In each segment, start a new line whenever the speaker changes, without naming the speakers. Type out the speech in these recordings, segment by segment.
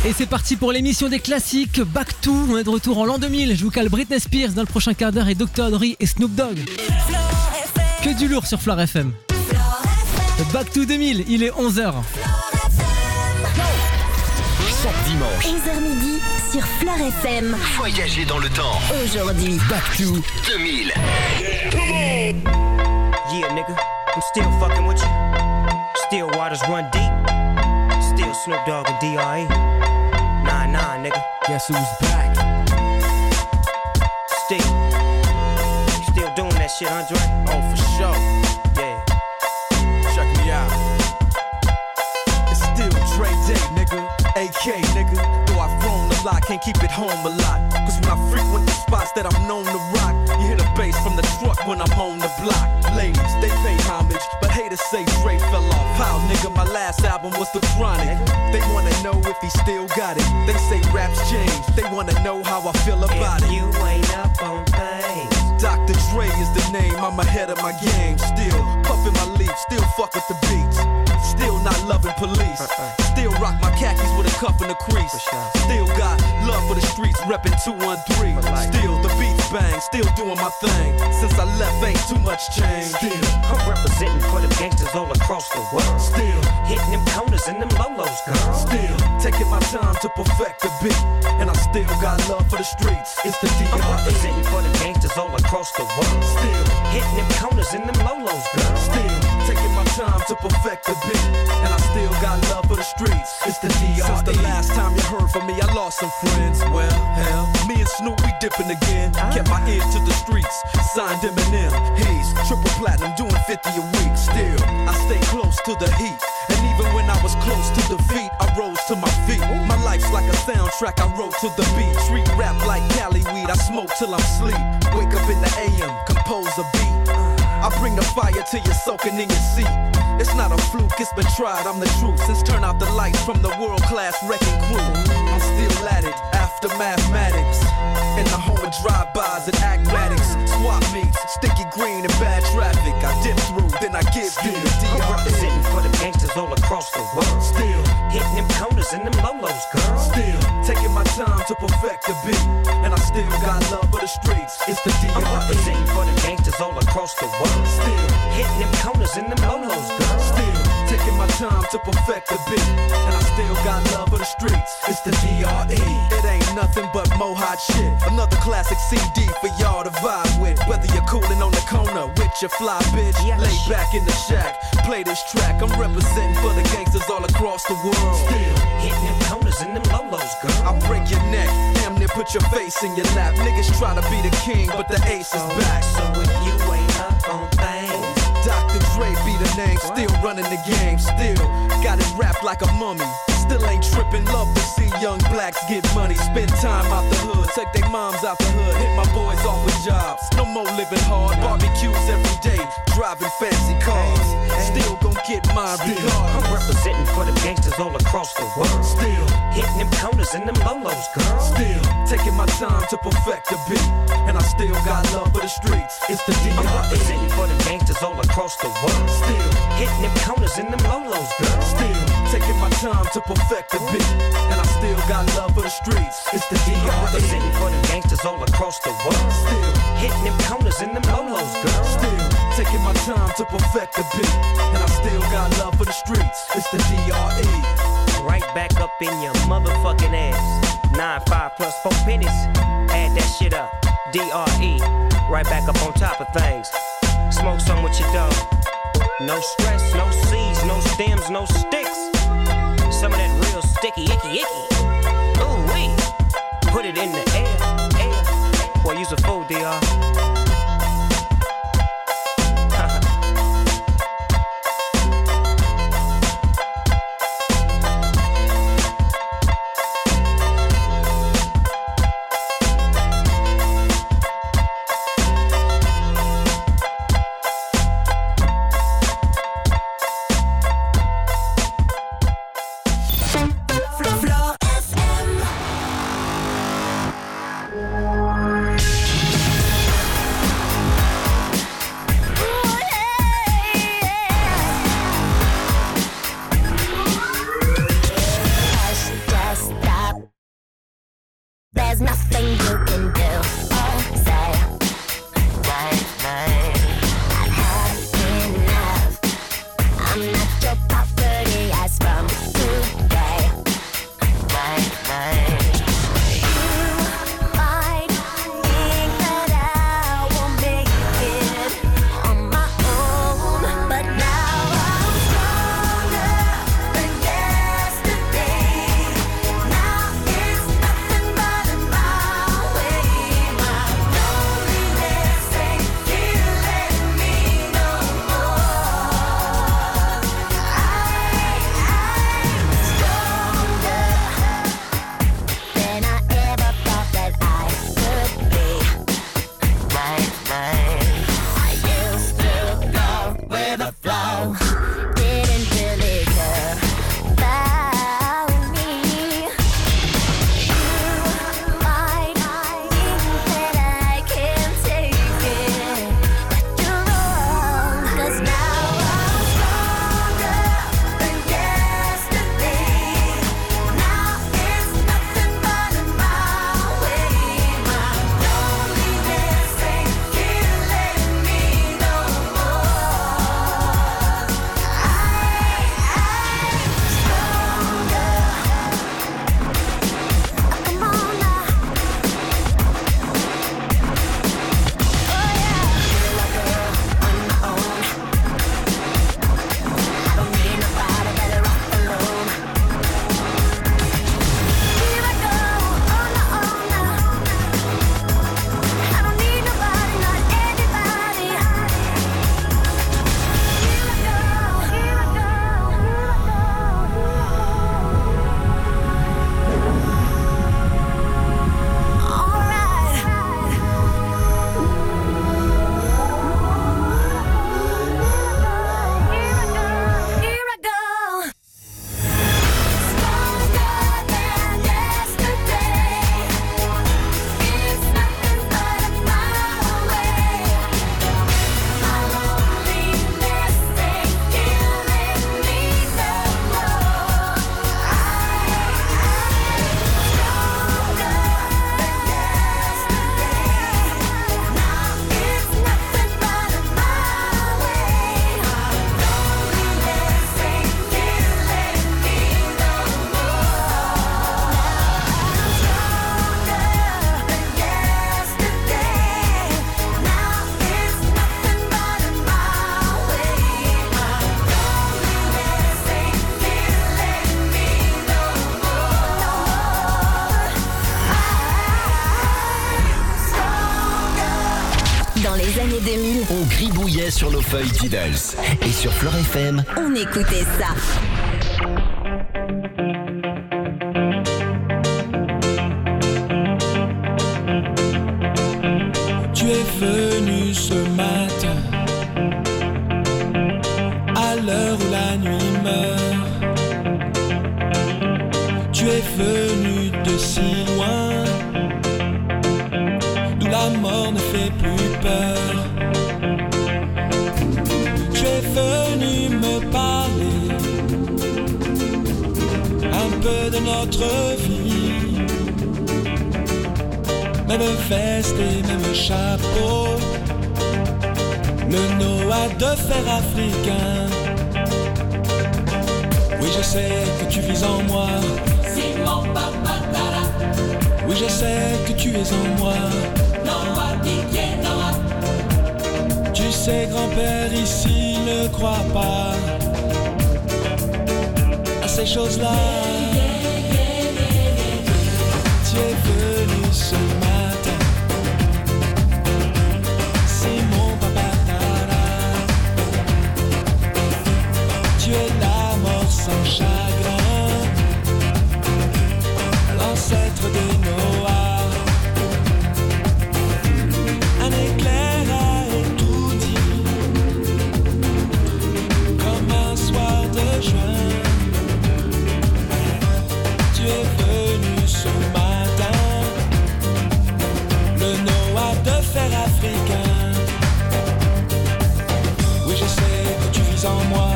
Et c'est parti pour l'émission des classiques Back to. On est de retour en l'an 2000. Je vous cale Britney Spears dans le prochain quart d'heure et Dr. Dre et Snoop Dogg. Que du lourd sur Fleur FM. Back to 2000, il est 11h.
Chaque dimanche
11h midi sur Fleur FM.
Voyager dans le temps.
Aujourd'hui
Back to 2000.
Yeah, nigga, I'm still fucking with you. Still waters run deep. Still Snoop Dogg and D.R.E. Nah, nigga.
Guess who's back?
Still doing that shit, Andre?
Oh, for sure.
Yeah.
Check me out. It's still Dre Day, nigga. AK, nigga. Though I've grown a lot, can't keep it home a lot. Cause when I frequent the spots that I'm known to rock, you hear the bass from the truck when I'm on the block. Ladies, they pay homage, but haters say Dre fell off. How, nigga, my last album was The Chronic. They wanna know if he still got it. They say raps change, they wanna know how I feel about
If
it.
you ain't up on things.
Dr. Dre is the name, I'm ahead of my game. Still puffin' my leaf, still fuck with the beats. Still not loving police. Still rock my khakis with a cuff and a crease. Still got love for the streets, reppin' 213. Still the beats bang, still doing my thing. Since I left, ain't too much change. Still,
I'm representing for the gangsters all across the world.
still,
Hitting them corners and them lolos, girl.
still taking my time to perfect the beat. And I still got love for the streets. It's the
I'm
D.R.E.
representing for the gangsters all across the world.
Still,
Hitting them corners and them lolos, girl.
still taking my time to perfect the beat. And I still got love for the streets. It's the D.R.E. Since the last time you heard from me, I lost some friends. Well, hell, me and Snoop, we dipping again. Kept my ear to the streets. Signed Eminem. Hayes, triple platinum, doing 50 a week. Still, I stay close to the heat. And even when I was close to defeat, I rose to my feet. My life's like a soundtrack, I wrote to the beat. Street rap like Cali weed, I smoke till I'm sleep. Wake up in the AM, compose a beat. I bring the fire till you're soaking in your seat. It's not a fluke, it's been tried, I'm the truth. Since turn out the lights from the world-class wrecking crew, I'm still at it, after mathematics. In the home of drive-bys and acmatics. Swap meets, sticky green and bad traffic. I dip through, then I give you the
I'm
D.R.E.
representing for the gangsters all across the world.
Still,
Hitting them corners and them lolos, girl.
still taking my time to perfect the beat. And I still got love for the streets. It's the
I'm
D.R.E.
representing for the gangsters all across the world.
Still,
Hitting them corners and them lolos, girl.
still taking my time to perfect the beat. And I still got love for the streets. It's the D.R.E. It ain't nothing but mo hot shit. Another classic CD for y'all to vibe with. Whether you're coolin' on the corner with your fly bitch,
Yeah.
lay back in the shack, play this track. I'm representing for the gangsters all across the world. Still,
Hitting them corners and them lolos, girl.
I'll break your neck, damn near put your face in your lap. Niggas try to be the king, but the ace is back.
So if you ain't up on things,
Dr. Dre be the name, still running the game, still got it wrapped like a mummy. Still ain't tripping, love to see young blacks get money. Spend time out the hood, take their moms out the hood, hit my boys off with jobs. No more living hard, barbecues every day, driving fancy cars. Still gon' get mine
I'm
regardless.
representing for the gangsters all across the world.
Still,
Hitting them corners and them lolos, girl.
still taking my time to perfect the beat. And I still got love for the streets. It's the
I'm
D.R.E.
representing for the gangsters all across the world.
Still,
Hitting them corners and them lolos, girl.
still taking my time to perfect the beat. And I still got love for the streets. It's the
I'm
D.R.E.
representing for the gangsters all across the world.
Still,
Hitting them corners and them lolos, girl.
still taking my time to perfect the beat. And I still got love for the streets. It's the D.R.E.
Right back up in your motherfucking ass. 9-5 plus 4 pennies. Add that shit up. D.R.E. Right back up on top of things. Smoke some with your dog. No stress, no seeds, no stems, no sticks. Some of that real sticky, icky. Ooh wee. Put it in the air. Boy, you's a fool, D.R.
Fleur FM.
didn't really care about me. You might think that I can't take it, but you're wrong, 'cause now I'm stronger than yesterday. Now it's nothing but my way. My loneliness ain't killing me no more. I'm stronger. Come on now. Oh yeah. Feel like a girl on my own. I don't need nobody, better off alone. Here I go on my own now. I don't need nobody, not anybody. Here I go, here I go, here I go. All right. Here I go. Stronger than yesterday. It's nothing but my way. My loneliness ain't killing me no more. I'm stronger than yesterday. Now it's nothing but my way. My loneliness ain't killing me no more. Stronger than yesterday. Now it's nothing but my way. My loneliness ain't killing me no more. Dans les années 2000,
On gribouillait sur nos feuilles Diddles. Et sur Flore FM,
On écoutait ça.
Tu es venu ce matin, à l'heure où la nuit meurt. Tu es venu de si loin, d'où la mort ne fait plus peur. Tu es venu me parler un peu de notre vie. Même veste et même chapeau, le Noah de fer africain. Oui, je sais que tu vis en moi. Oui, je sais que tu es en moi. Tu sais, grand-père ici ne croit pas à ces choses-là. Tu es venu ce matin, c'est mon papa Tara. Tu es la mort sans chagrin, l'ancêtre des Noahs. Un éclair a tout dit, comme un soir de juin. Tu es venu ce matin, le Noah de fer africain. Oui, je sais que tu vis en moi.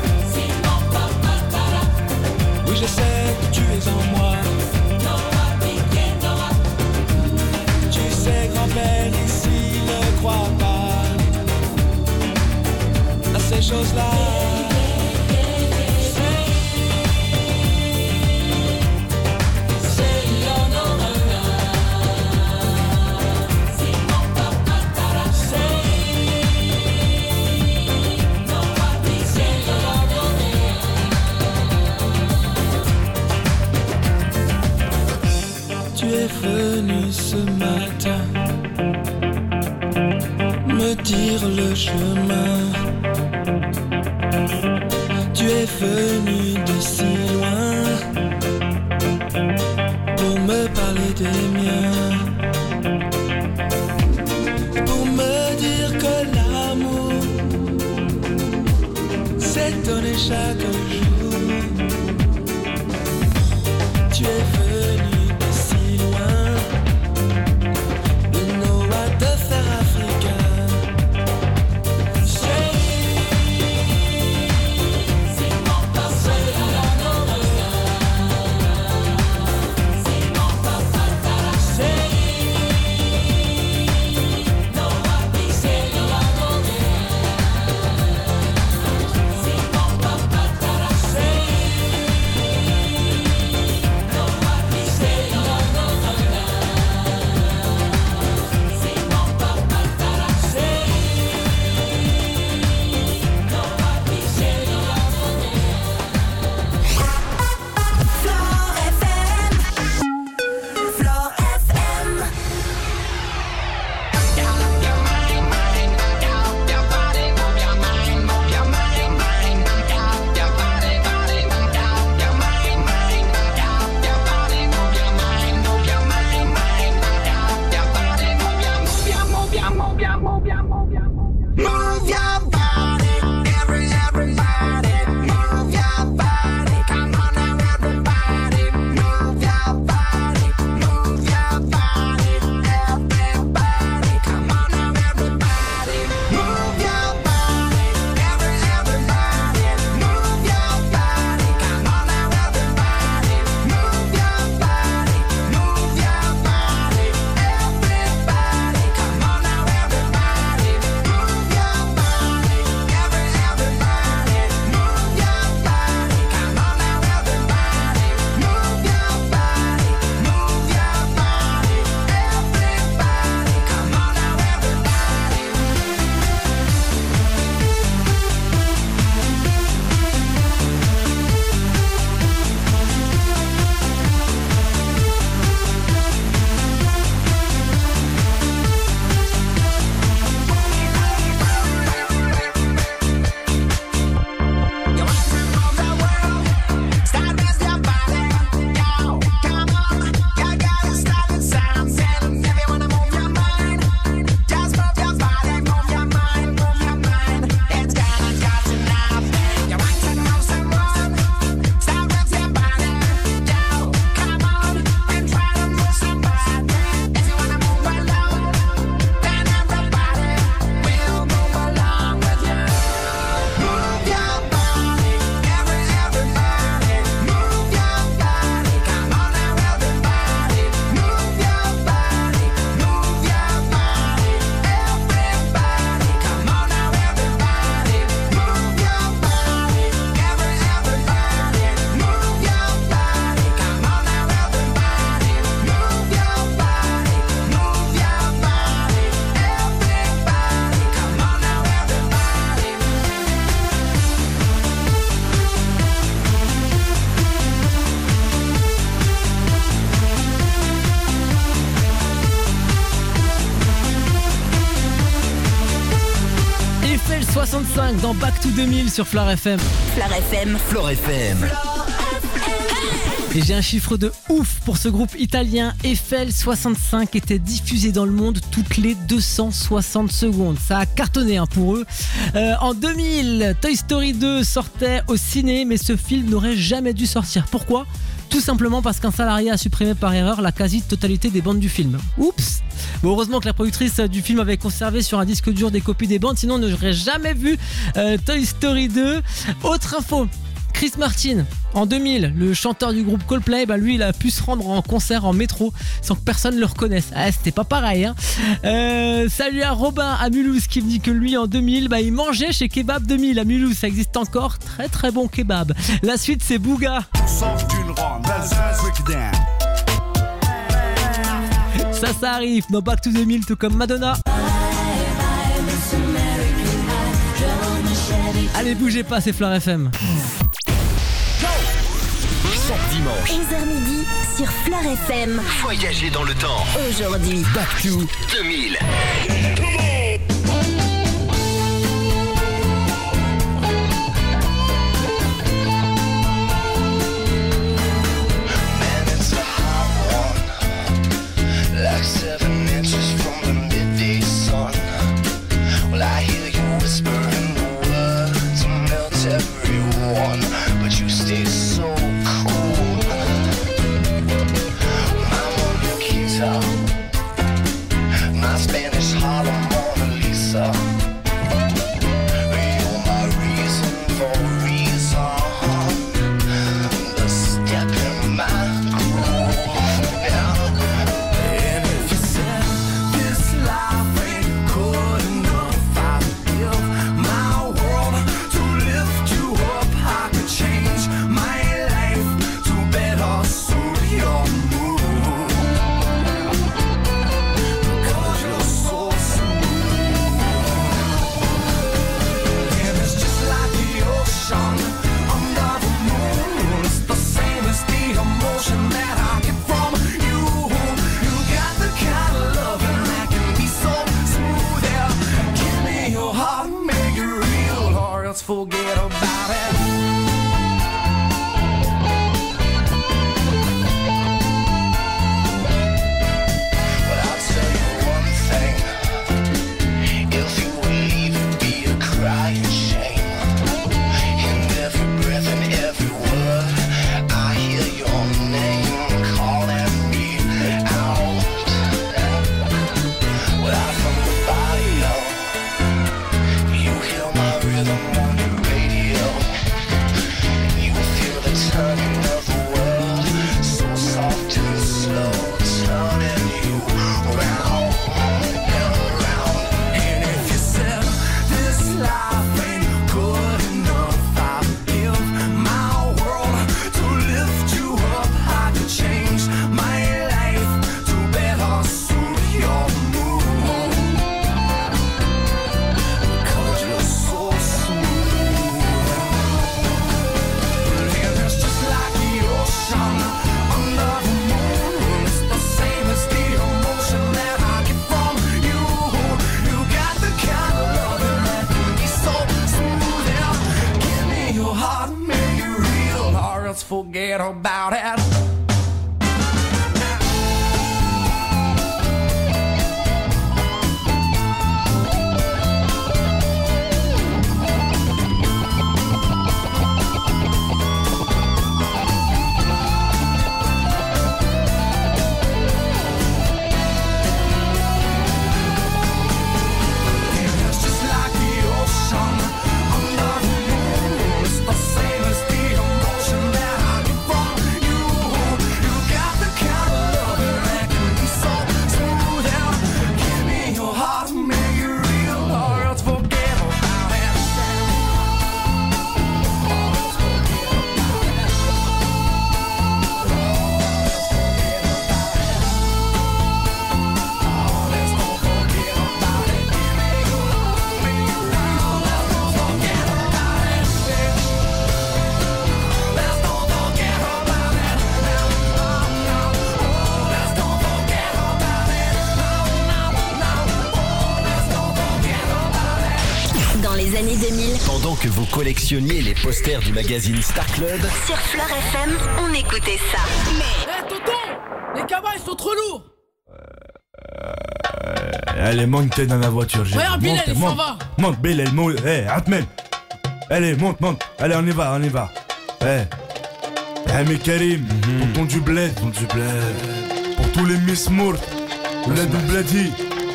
Oui, je sais que tu es en moi. Tu sais, grand-père ici ne croit pas à ces choses-là. Tu es venu ce matin me dire le chemin. Tu es venu de si loin pour me parler des miens, pour me dire que l'amour
t'ai donné chaque jour. Tu es venu de si loin, de Noah te faire africain.
Eiffel 65 dans Back to 2000 sur Floor FM.
Floor FM.
Floor FM.
Et j'ai un chiffre de ouf pour ce groupe italien. Eiffel 65 était diffusé dans le monde toutes les 260 secondes. Ça a cartonné pour eux. En 2000, Toy Story 2 sortait au ciné, mais ce film n'aurait jamais dû sortir. Pourquoi ? Tout simplement parce qu'un salarié a supprimé par erreur la quasi-totalité des bandes du film. Oups. Bon, heureusement que la productrice du film avait conservé sur un disque dur des copies des bandes, sinon on n'aurait jamais vu Toy Story 2. Autre info, Chris Martin, en 2000, le chanteur du groupe Coldplay, lui il a pu se rendre en concert en métro sans que personne le reconnaisse. C'était pas pareil. Salut à Robin à Mulhouse qui me dit que lui en 2000, il mangeait chez Kebab 2000 à Mulhouse. Ça existe encore, très très bon kebab. La suite c'est Booga. Ça arrive dans Back to 2000, tout comme Madonna. Allez, bougez pas, c'est Floor FM.
Chaque dimanche,
11h midi sur Floor FM.
voyagez dans le temps.
Aujourd'hui,
Back to 2000.
Like 7 inches from the midday sun. Well, I hear you whispering the words and melt every
about it.
But I'll tell you one thing. If you would leave, it'd be a crying shame. In every breath and every word, I hear your name calling me out. Without from the bio, you hear my rhythm on the radio. You feel the turning of the world, so soft and slow, turning you round and around.
And if you said this life ain't good enough, I'll give my world to lift you up. I could change my life to better suit your mood, because you're so smooth. And it's just like the ocean under the moon. It's the same as the emotion that I get from you. You got the kind of loving that can be so smooth. Yeah. Give me your heart, make it real, or else forget about it. It's just like the ocean under the moon. It's the same as the emotion that I get from you. You got the kind of loving that can be so smooth. Yeah. Give me your heart, make it real, or else forget about it. Let's don't forget about it. Give me your heart, make it real. Let's don't forget about it. Let's don't forget about it. Let's don't forget about it. Let's don't forget about it.
Dans les années 2000,
Pendant que vous collectionniez les posters du magazine Star Club,
sur Fleur FM, on écoutait ça.
Les cabas ils sont trop lourds.
Allez, monte, t'es dans la voiture.
Regarde, Bilal, il s'en va.
Monte, Bilal, monte. Atmen. Allez, monte. Allez, on y va. Mais Karim, pour ton du bled. Pour tous les Miss Moore. Bled ou Bladi.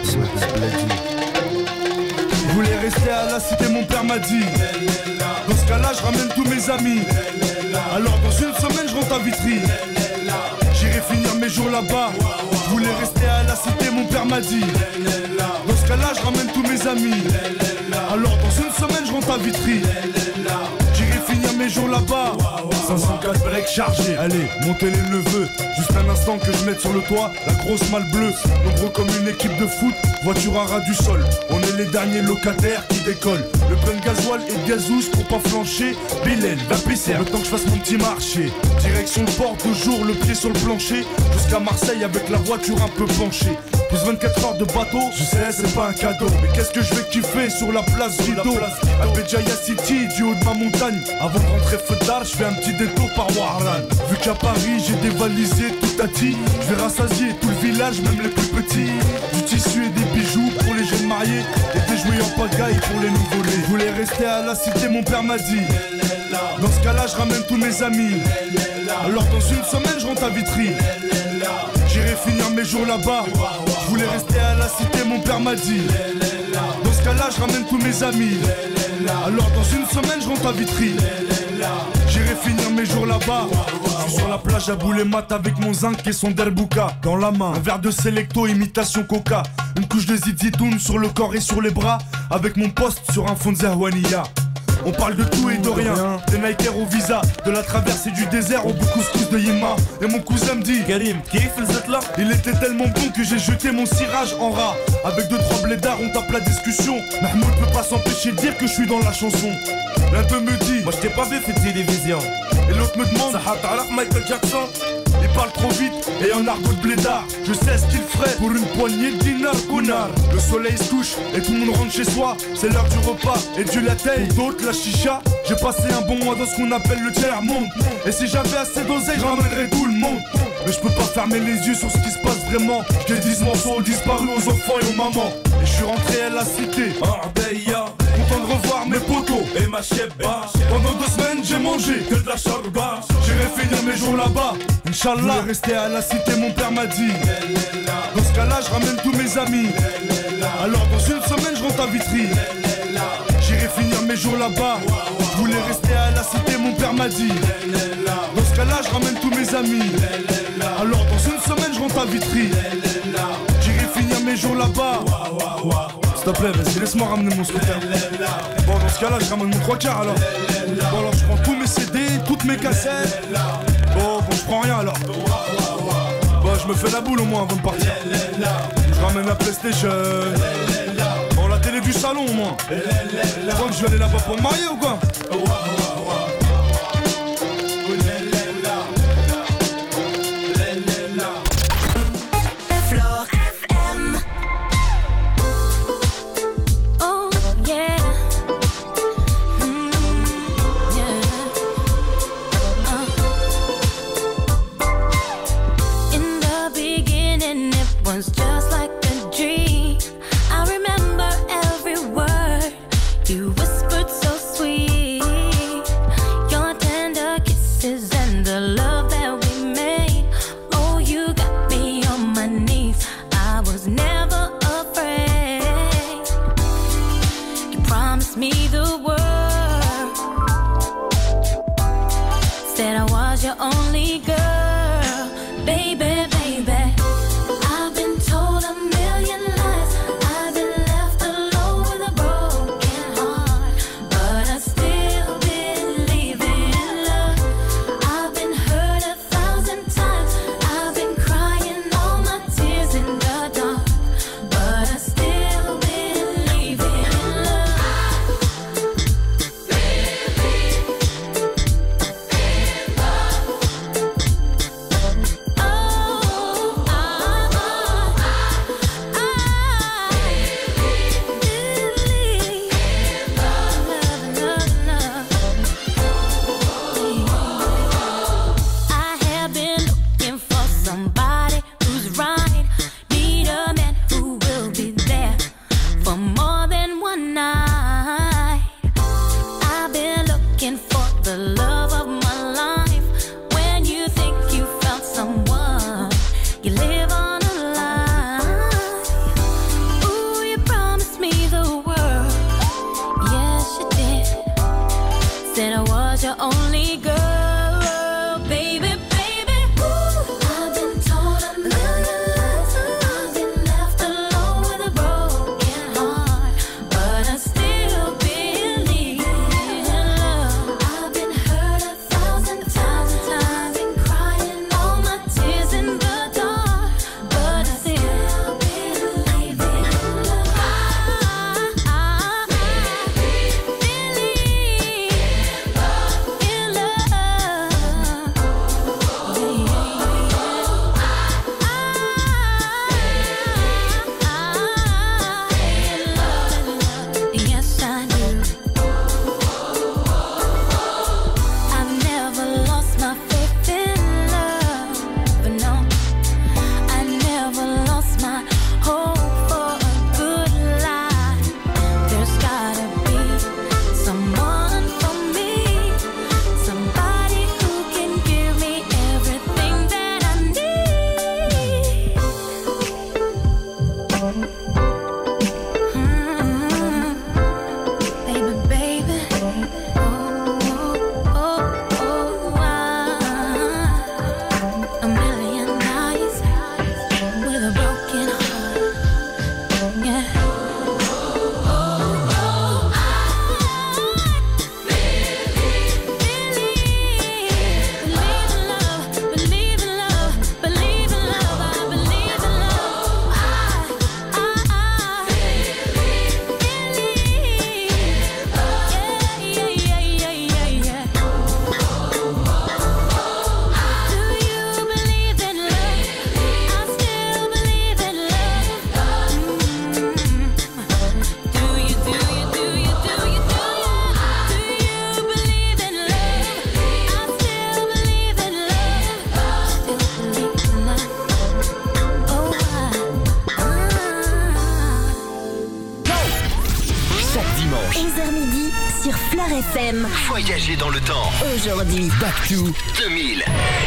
Je voulais rester à la cité, mon père m'a dit. Dans ce cas-là, je ramène tous mes amis. Alors, dans une semaine, je rentre à Vitry. J'irai finir mes jours là-bas. Je voulais rester à la cité, mon père m'a dit. Dans ce cas-là, je ramène tous mes amis. Alors, dans une semaine, je rentre à Vitry. J'irai finir mes jours là-bas. 504 breaks chargés. Allez, montez les neveux. Juste un instant que je mette sur le toit la grosse malle bleue. Nombreux comme une équipe de foot. Voiture à ras du sol. On est les derniers locataires qui décollent. Le plein de gasoil et de gazouze pour pas flancher. Bilal, va pisser le temps que je fasse mon petit marché. Direction le port, toujours le pied sur le plancher. Jusqu'à Marseille avec la voiture un peu penchée. Plus 24 heures de bateau, je sais c'est pas un cadeau. Mais qu'est-ce que je vais kiffer sur la place Rideau. À Béjaïa City, du haut de ma montagne. Avant de rentrer feu d'art, je fais un petit détour par Warlan. Vu qu'à Paris j'ai dévalisé tout à ti, je vais rassasier tout le village, même les plus petits. Du tissu et des bijoux pour les jeunes mariés. Et des jouets en pagaille pour les nouveau-nés. Je voulais rester à la cité, mon père m'a dit. Dans ce cas-là, je ramène tous mes amis. Alors dans une semaine, je rentre à Vitry. J'irai finir mes jours là-bas. Je voulais rester à la cité, mon père m'a dit. Dans ce cas-là, je ramène tous mes amis. Alors dans une semaine, je rentre à Vitry. J'irai finir mes jours là-bas. Je suis sur la plage à Boulemat avec mon zinc et son derbouka dans la main. Un verre de Selecto, imitation coca. Une couche de zizitoun sur le corps et sur les bras. Avec mon poste sur un fond de Zerwania. On parle de tout et de rien, des Nikers au visa, de la traversée du désert au couscous de Yima. Et mon cousin me dit Karim, kiff là. Il était tellement bon que j'ai jeté mon cirage en rat. Avec 2-3 blédards on tape la discussion. Mahmoud peut pas s'empêcher de dire que je suis dans la chanson. L'un d'eux me dit, moi je t'ai pas vu fait télévision. Et l'autre me demande, ça t'arrête Michael Jackson. Il parle trop vite et en argot de blédard. Je sais ce qu'il ferait pour une poignée de dinars, connard. Le soleil se couche et tout le monde rentre chez soi. C'est l'heure du repas et Dieu la taille. Pour d'autres la chicha. J'ai passé un bon mois dans ce qu'on appelle le tiers-monde. Et si j'avais assez d'oseille, je ramènerais tout le monde. Mais je peux pas fermer les yeux sur ce qui se passe vraiment. J'ai 10 morceaux disparus aux enfants et aux mamans. Et je suis rentré à la cité, Arbeya, content de revoir mes potos et ma chebba. Pendant 2 semaines j'ai mangé que de la charba. J'irai finir mes jours là-bas, Inch'Allah. Rester à la cité, mon père m'a dit. Dans ce cas-là, je ramène tous mes amis. Alors dans une semaine, je rentre à Vitry. J'irai finir mes jours là-bas. Je voulais rester à la cité, mon père m'a dit. Dans ce cas-là, je ramène tous mes amis. Alors dans une semaine, je rentre à Vitry. J'irai finir mes jours là-bas. S'il te plaît, vas-y, laisse-moi ramener mon scooter. Bon, dans ce cas-là, je ramène mon 3/4 alors. Bon, alors je prends tous mes CD, toutes mes cassettes. Bon, je prends rien alors. Bon, je me fais la boule au moins avant de partir. Je ramène la PlayStation. Bon, la télé du salon au moins. Tu crois que je vais aller là-bas pour me marier ou quoi?
FM.
Voyager dans le temps.
Aujourd'hui,
Back to 2000.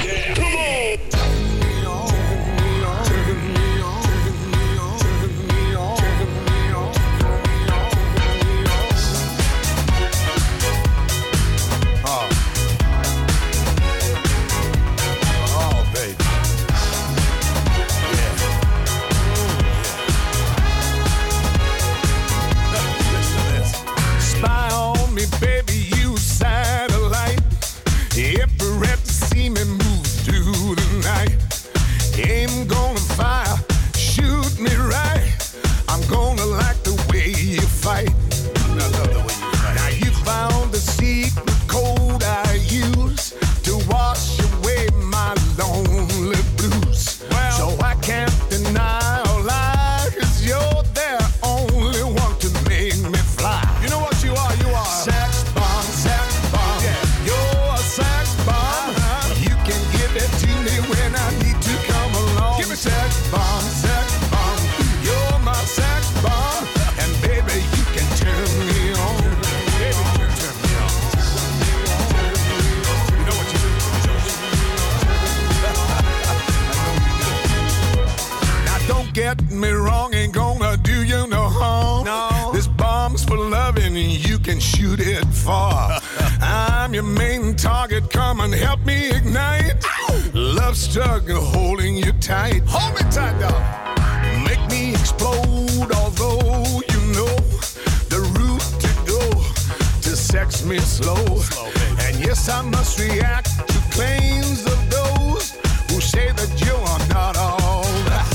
Get me wrong, ain't gonna do you no harm. No. This bomb's for loving, you can shoot it far. I'm your main target, come and help me ignite. Ow! Love struggle, holding you tight. Hold me tight, dog. Make me explode, although you know the route to go to sex me slow. And yes, I must react to claims of those who say that you are not all that.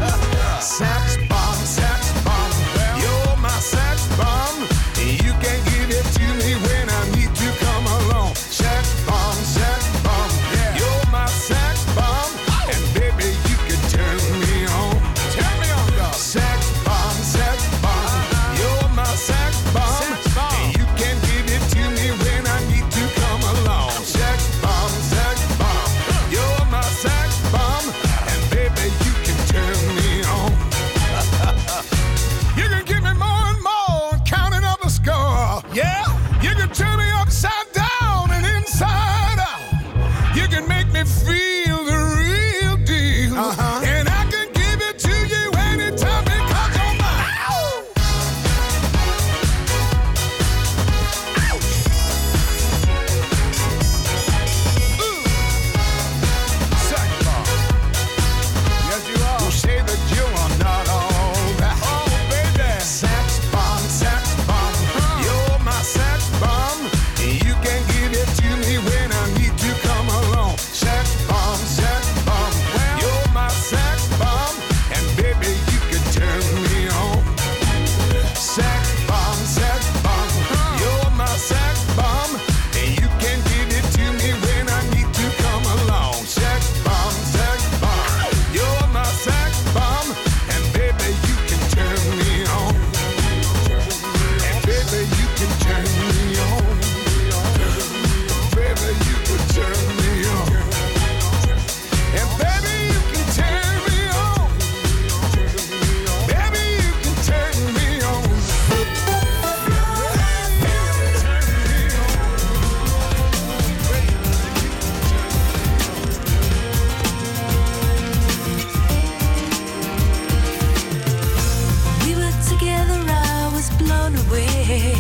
Sex bomb, you're my sex bomb. You can give it to me when I need to come along. Sex bomb, yeah. You're my sex bomb, and baby you can turn me on. Turn me on, dog. Sex bomb, you're my sex bomb, and you can give it to me when I need to come along. Sex bomb, you're my sex bomb, and baby you can turn me on. You can give me more and more, counting up the score. Yeah, you can turn me upside down and inside out. You can make me feel the real deal. And I can give it to you anytime because you're mine. Ow! Sex bomb. Yes, you are. Who say that you are not all that? Oh, baby. Sex bomb, you're my sex bomb. You can give it to me when I need to come along. Sex bomb, you're my sex bomb, and baby you can turn me on. Sex bomb, you're my sex bomb, and you can give it to me when I need to come along. Sex bomb, you're my sex bomb, and baby you can turn me on. And baby you can turn me on. Baby you can turn me on. And baby you can turn me on. Baby you can turn me on.
We were together, I was blown away.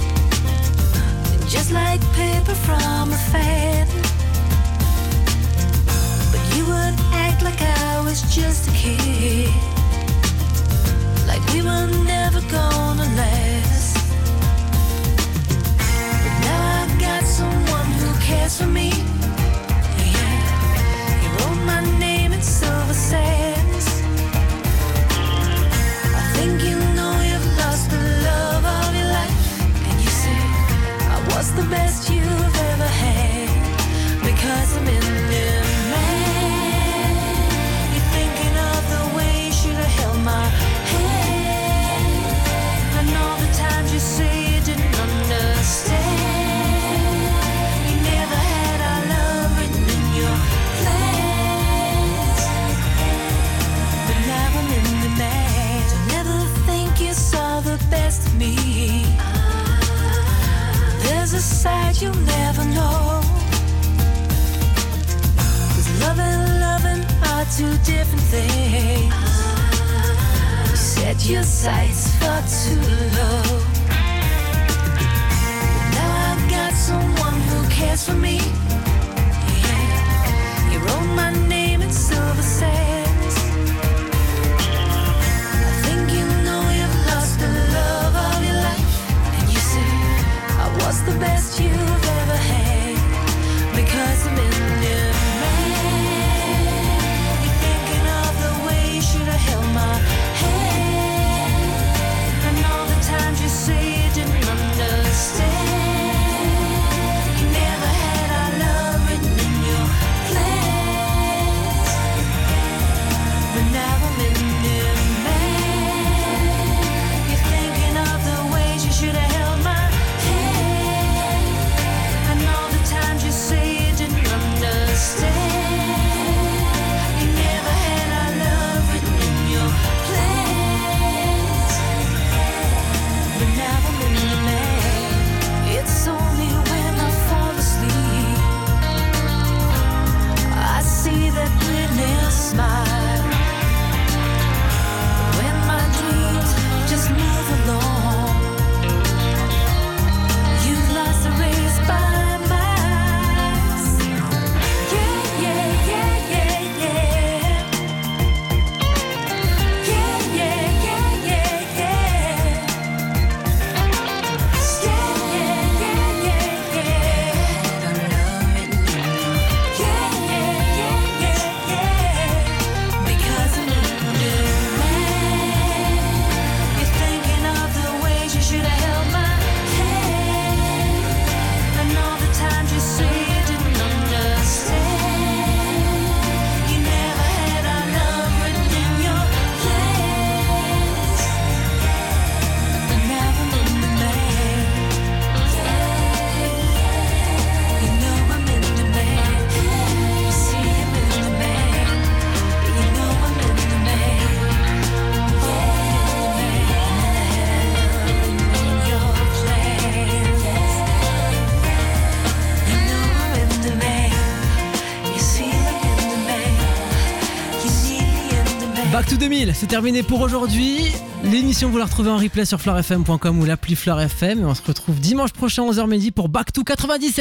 Just like paper from a fan. But you would act like I was just a kid. Like we were never gonna last. But now I got someone who cares for me. Yeah, he wrote my name in silver sands. I think you know you've lost the love of your life. And you say, I was the best you've ever had. Because I'm in demand. You're thinking of the way you should have held my hand. And all the times you say you didn't understand. You never had our love written in your plans. But now I'm in demand. I never think you saw the best of me. There's a side you'll never know. 'Cause love and loving are two different things. You set your sights far too low. But now I got someone who cares for me. Yeah. You wrote my name in silver sands. I think you know you've lost the love of your life. And you say I was the best you've ever had. Because I'm in your man. You're thinking of the way you should have held my hand. And all the times you say you didn't understand. You never had our love written in your plans. But now I'm in your man. You're thinking of the ways you should have held my hand. And all the times you say you didn't understand. You never had our love written in your plans. But now I'm in the man. It's only when I fall asleep I see that witness smile. When my dreams just move along, you've lost the race by miles. Yeah, yeah, yeah, yeah, yeah. Yeah, yeah, yeah, yeah, yeah. Yeah, yeah, yeah, yeah, yeah. Our love written in your yeah, yeah, yeah, yeah, yeah. Because I'm in your man. You're thinking of the ways you should have held my hand. And all the times you say you didn't understand. You never had our love written in your plans. But now I'm in the man. You know I'm in the man. You see I'm in the man. You know I'm in the man. Oh, I'm in the man. In your plans. You know I'm in the man. You see I'm in the man. You see me in the man.
Back to 2000, c'est terminé pour aujourd'hui. L'émission, vous la retrouvez en replay sur fleurfm.com ou l'appli Fleur FM. Et on se retrouve dimanche prochain 11h midi pour Back to 97.